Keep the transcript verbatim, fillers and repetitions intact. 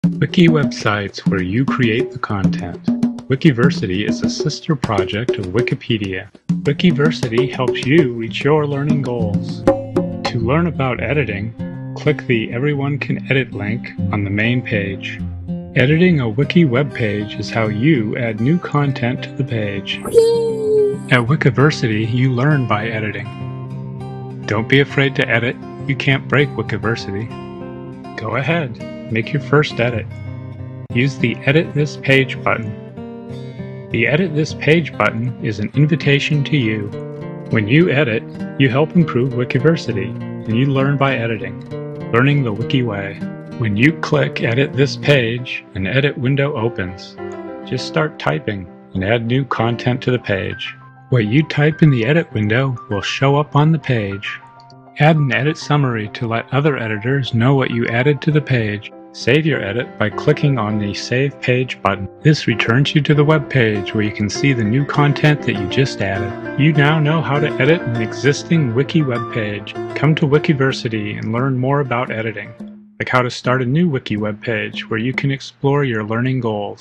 Wiki websites where you create the content. Wikiversity is a sister project of Wikipedia. Wikiversity helps you reach your learning goals. To learn about editing, click the Everyone Can Edit link on the main page. Editing a wiki web page is how you add new content to the page. At Wikiversity, you learn by editing. Don't be afraid to edit. You can't break Wikiversity. Go ahead, make your first edit. Use the Edit This Page button. The Edit This Page button is an invitation to you. When you edit, you help improve Wikiversity, and you learn by editing, learning the Wiki way. When you click Edit This Page, an edit window opens. Just start typing and add new content to the page. What you type in the edit window will show up on the page. Add an edit summary to let other editors know what you added to the page. Save your edit by clicking on the Save Page button. This returns you to the web page where you can see the new content that you just added. You now know how to edit an existing wiki web page. Come to Wikiversity and learn more about editing, like how to start a new wiki web page where you can explore your learning goals.